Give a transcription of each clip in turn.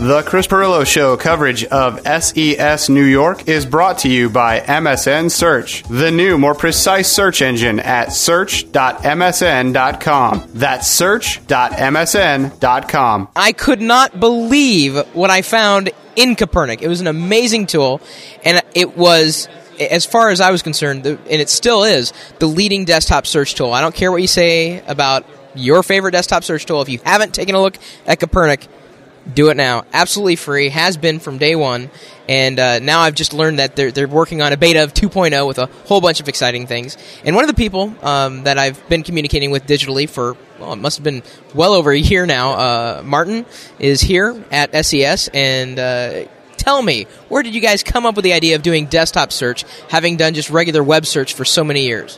The Chris Pirillo Show coverage of SES New York is brought to you by MSN Search, the new, more precise search engine at search.msn.com. That's search.msn.com. I could not believe what I found in Copernic. It was an amazing tool, and it was, as far as I was concerned, and it still is, the leading desktop search tool. I don't care what you say about your favorite desktop search tool. If you haven't taken a look at Copernic, do it now. Absolutely free. Has been from day one. And now I've just learned that they're working on a beta of 2.0 with a whole bunch of exciting things. And one of the people that I've been communicating with digitally for, well, it must have been well over a year now, Martin, is here at SES. And tell me, where did you guys come up with the idea of doing desktop search, having done just regular web search for so many years?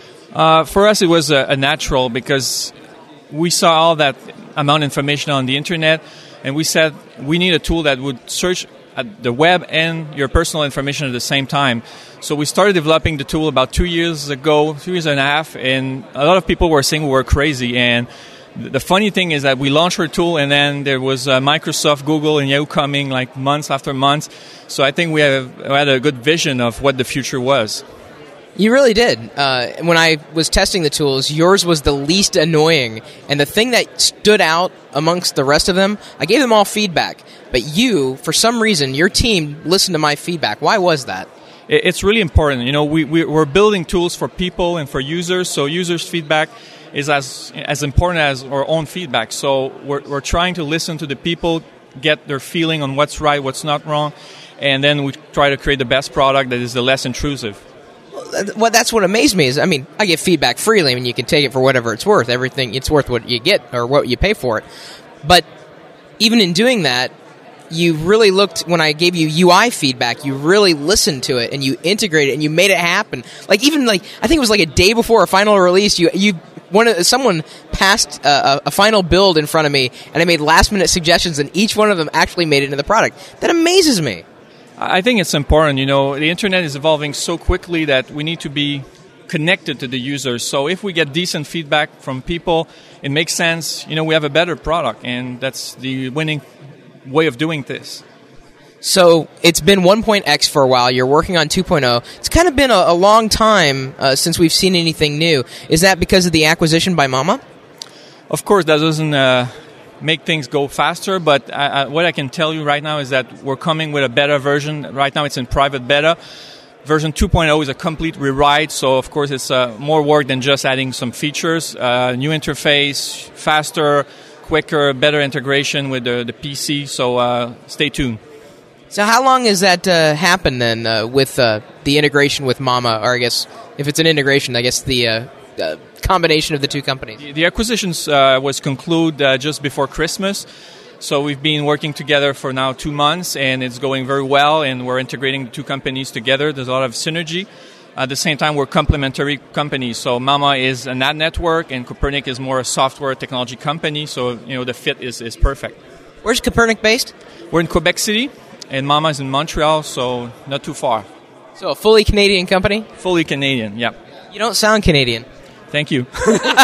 For us, it was a natural, because we saw all that amount of information on the internet, and we said we need a tool that would search at the web and your personal information at the same time. So we started developing the tool about 2 years ago, 2 years and a half, and a lot of people were saying we were crazy. And the funny thing is that we launched our tool, and then there was Microsoft, Google, and Yahoo coming like months after months. So I think we had a good vision of what the future was. You really did. When I was testing the tools, yours was the least annoying. And the thing that stood out amongst the rest of them, I gave them all feedback. But you, for some reason, your team listened to my feedback. Why was that? It's really important. You know, we're building tools for people and for users, so users' feedback is as important as our own feedback. So we're trying to listen to the people, get their feeling on what's right, what's not wrong, and then we try to create the best product that is the less intrusive. Well, that's what amazed me is, I mean, I get feedback freely. I mean, you can take it for whatever it's worth. Everything, it's worth what you get or what you pay for it. But even in doing that, you really looked, when I gave you UI feedback, you really listened to it and you integrated it and you made it happen. Like, even like, I think it was like a day before a final release, someone passed a final build in front of me, and I made last-minute suggestions, and each one of them actually made it into the product. That amazes me. I think it's important. You know, the internet is evolving so quickly that we need to be connected to the users. So if we get decent feedback from people, it makes sense. You know, we have a better product, and that's the winning way of doing this. So it's been 1.x for a while. You're working on 2.0. It's kind of been a long time since we've seen anything new. Is that because of the acquisition by Mama? Of course, that doesn't make things go faster, but what I can tell you right now is that we're coming with a beta version. Right now it's in private beta. Version 2.0 is a complete rewrite, so of course it's more work than just adding some features. New interface, faster, quicker, better integration with the PC, so stay tuned. So how long has that happened then with the integration with Mama, or I guess if it's an integration, I guess the combination of the two companies? The acquisition was concluded just before Christmas, so we've been working together for now 2 months, and it's going very well, and we're integrating the two companies together. There's a lot of synergy. At the same time, we're complementary companies, so Mama is an ad network, and Copernic is more a software technology company, so you know the fit is perfect. Where's Copernic based? We're in Quebec City, and Mama is in Montreal, so not too far. So a fully Canadian company? Fully Canadian, yeah. You don't sound Canadian. Thank you.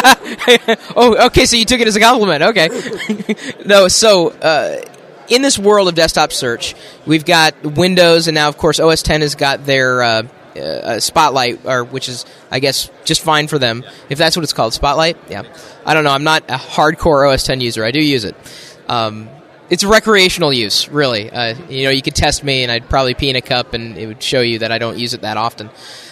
Oh, okay, so you took it as a compliment. Okay. No, so in this world of desktop search, we've got Windows, and now, of course, OS X has got their Spotlight, which is, I guess, just fine for them, if that's what it's called, Spotlight? Yeah. I don't know. I'm not a hardcore OS X user. I do use it. It's recreational use, really. You could test me, and I'd probably pee in a cup, and it would show you that I don't use it that often.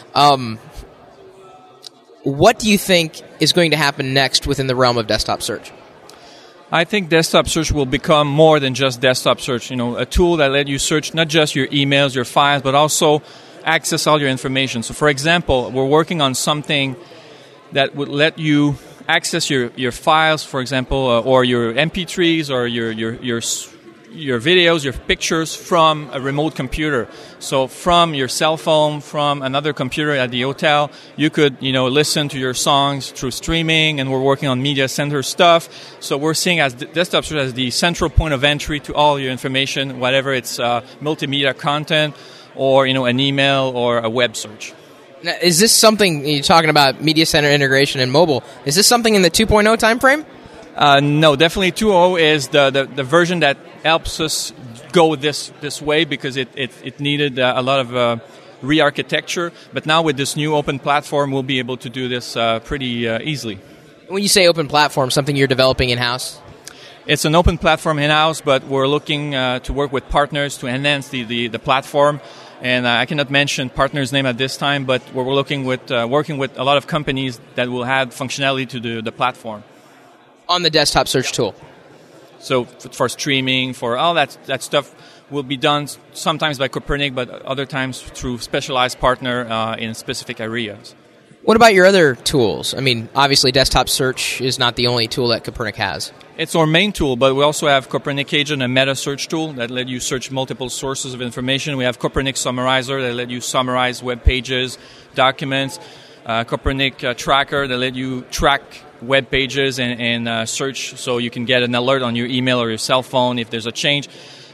What do you think is going to happen next within the realm of desktop search? I think desktop search will become more than just desktop search. You know, a tool that lets you search not just your emails, your files, but also access all your information. So, for example, we're working on something that would let you access your files, for example, or your MP3s or your videos, your pictures from a remote computer. So from your cell phone, from another computer at the hotel, you could, listen to your songs through streaming, and we're working on media center stuff. So we're seeing as desktop search as the central point of entry to all your information, whatever it's multimedia content or, an email or a web search. Now, is this something, you're talking about media center integration and mobile, is this something in the 2.0 timeframe? No, definitely 2.0 is the version that helps us go this way because it needed a lot of re-architecture. But now with this new open platform, we'll be able to do this pretty easily. When you say open platform, something you're developing in-house? It's an open platform in-house, but we're looking to work with partners to enhance the platform. And I cannot mention partners' name at this time, but we're looking with working with a lot of companies that will add functionality to the platform. On the desktop search tool? So for streaming, for all that stuff will be done sometimes by Copernic, but other times through specialized partner in specific areas. What about your other tools? I mean, obviously desktop search is not the only tool that Copernic has. It's our main tool, but we also have Copernic Agent, a meta search tool that let you search multiple sources of information. We have Copernic Summarizer that let you summarize web pages, documents. Copernic Tracker that let you track web pages and search so you can get an alert on your email or your cell phone if there's a change.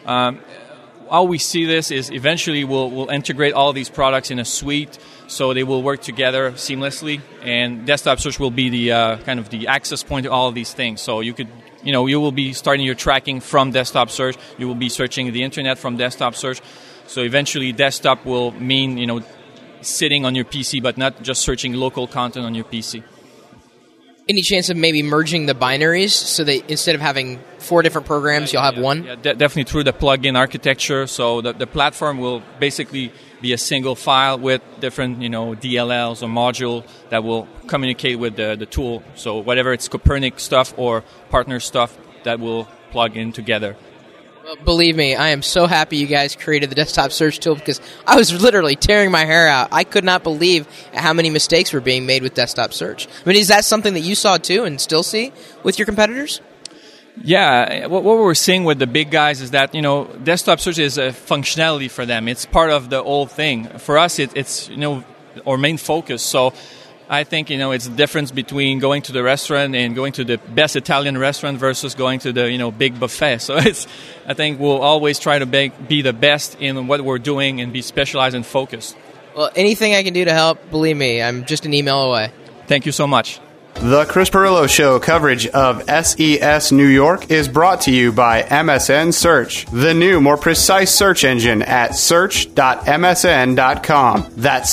How we see this is eventually we'll integrate all these products in a suite so they will work together seamlessly, and desktop search will be the kind of the access point to all of these things. So you will be starting your tracking from desktop search. You will be searching the internet from desktop search. So eventually desktop will mean, sitting on your PC, but not just searching local content on your PC. Any chance of maybe merging the binaries so that instead of having 4 different programs, you'll have one? Yeah, definitely through the plugin architecture. So the platform will basically be a single file with different, DLLs or module that will communicate with the tool. So whatever it's Copernic stuff or partner stuff, that will plug in together. Well, believe me, I am so happy you guys created the desktop search tool because I was literally tearing my hair out. I could not believe how many mistakes were being made with desktop search. I mean, is that something that you saw too and still see with your competitors? Yeah, what we're seeing with the big guys is that, desktop search is a functionality for them. It's part of the whole thing. For us, it's our main focus. So I think, it's the difference between going to the restaurant and going to the best Italian restaurant versus going to the, big buffet. So I think we'll always try to be the best in what we're doing and be specialized and focused. Well, anything I can do to help, believe me, I'm just an email away. Thank you so much. The Chris Pirillo Show coverage of SES New York is brought to you by MSN Search, the new, more precise search engine at search.msn.com. That's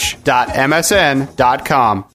search.msn.com.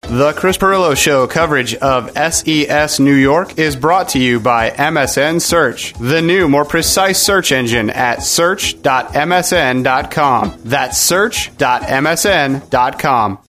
The Chris Pirillo Show coverage of SES New York is brought to you by MSN Search, the new, more precise search engine at search.msn.com. That's search.msn.com.